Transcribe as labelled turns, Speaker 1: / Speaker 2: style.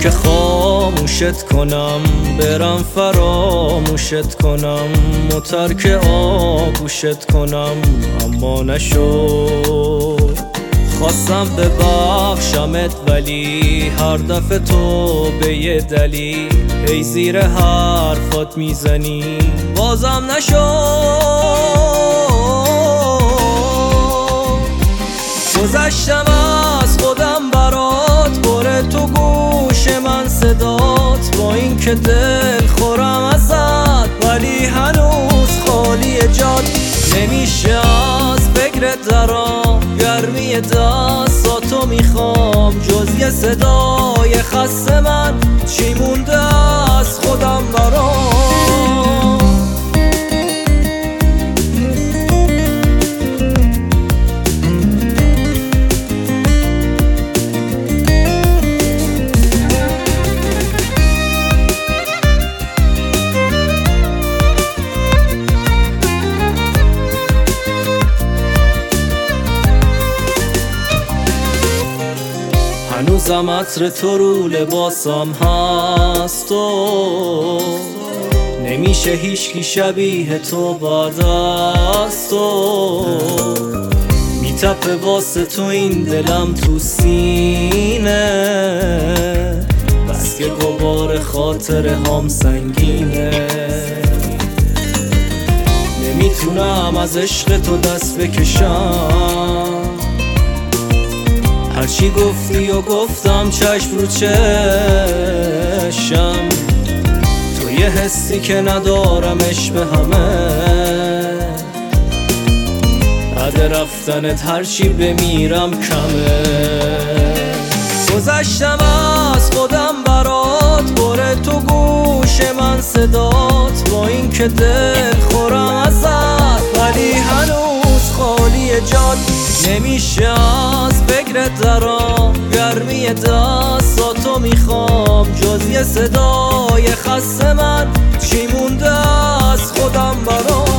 Speaker 1: که خاموشت کنم، برم فراموشت کنم و ترک آغوشت کنم، اما نشد. خواستم ببخشمت ولی هر دفعه تو به یه دلیل ای زیر حرفات میزنی، بازم نشد. گذشتم از خودم برات، بره تو گوش من صدات، با این که دل خورم ازت ولی هنوز خالی جات. نمیشه از فکرت درام، گرمی دستاتو میخوام، جز یه صدای خسته من چی مونده از خودم برام. هنوزم عطر تو رو لباسم هست و نمیشه هیچکی شبیه تو بعد از تو. میتپه واسه تو این دلم تو سینه، بس که غبار خاطر هم سنگینه. نمیتونم از عشق تو دست بکشم، هرچی گفتی و گفتم چشم رو چشم. تو یه حسی که ندارمش به همه، بعد رفتنت هرچی بمیرم کمه. گذشتم از خودم برات، بره تو گوش من صدات، با این که دل خورم ازت ولی هنوز خالی جات. نمیشه از فکرت درام، گرمی دستاتو میخوام، جز یه صدای خسته من چی مونده از خودم برام.